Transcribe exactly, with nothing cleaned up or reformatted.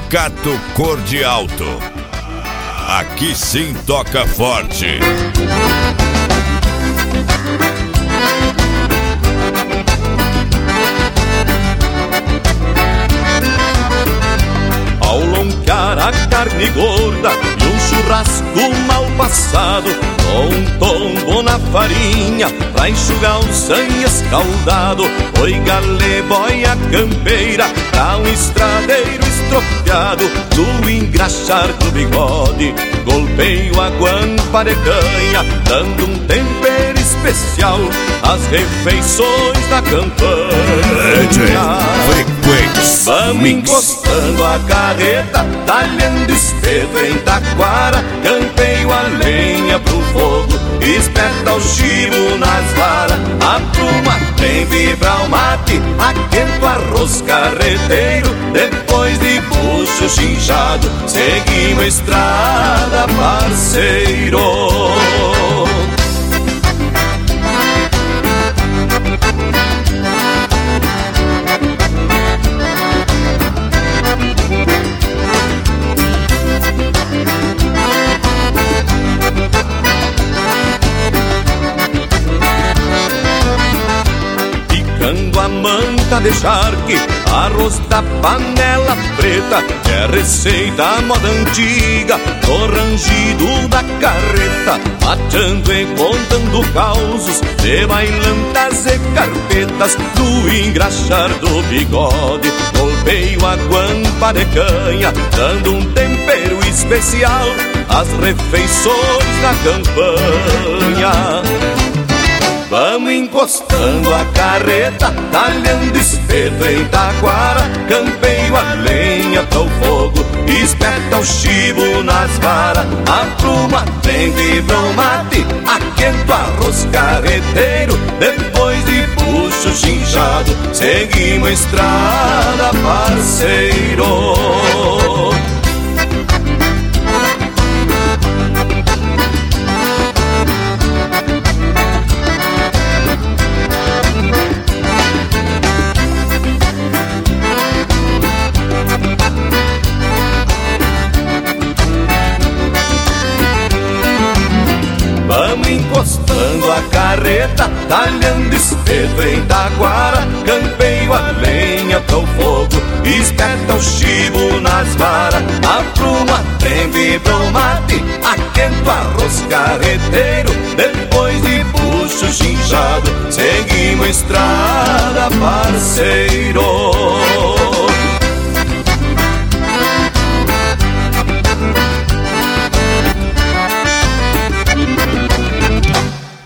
Sindicato Cor de Alto. Aqui sim toca forte. Ao loncar a carne gorda e um churrasco mal passado, com um tombo na farinha pra enxugar o sangue escaldado. Oi galé, boia campeira, pra um estradeiro estropiado. No engraxar do bigode, golpeio a guampa de canha, dando um tempero especial às refeições da campanha. Vamos encostando a carreta, talhando espeto em taquara, campeio a lenha pro fogo, espeta o chivo nas varas. A pluma tem vibra o mate, aquento arroz carreteiro, depois de puxo chinchado, seguimos a estrada, parceiro. A manta de charque, arroz da panela preta, é receita moda antiga, no rangido da carreta, matando e contando causos de bailantas e carpetas. No engraxar do bigode, golpeio a guampa de canha, dando um tempero especial às refeições da campanha. Vamos encostando a carreta, talhando espeto em taquara, campeio a lenha para o fogo, espeta o chivo nas varas. A pluma tem vibra o mate, aquento arroz carreteiro, depois de puxo chinchado, seguimos a estrada, parceiro. Encostando a carreta, talhando espeto em taquara, campeio a lenha para o fogo, espeta o chivo nas varas. A pluma tem vibra o mate, aquento arroz carreteiro, depois de puxo chinchado, seguimos a estrada, parceiro.